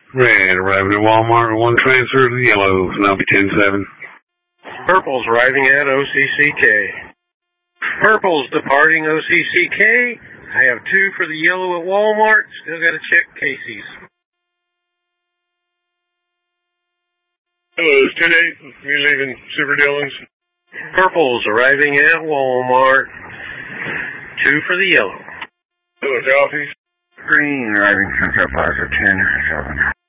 Red arriving at Walmart, one transfer to the yellow, now be 10-7. Purple's arriving at OCCK. Purple's departing OCCK. I have 2 for the yellow at Walmart. Still got to check Casey's. Hello, it's 10-8. We leaving Super Dillon's. Purple's arriving at Walmart. 2 for the yellow. Hello, Ralphie's. Green arriving Central Plaza 10-7.